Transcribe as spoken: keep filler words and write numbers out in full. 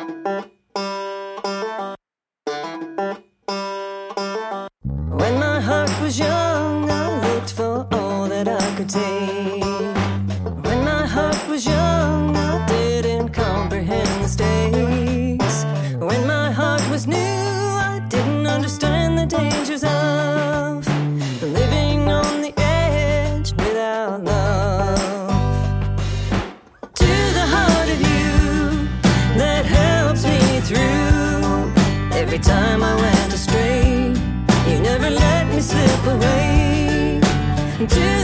When my heart was young, I looked for all that I could take. When my heart was young, I didn't comprehend the stakes. When my heart was new, I didn't understand the dangers of living on the edge without love. To the heart of you that helps me through every time I went astray, you never let me slip away. To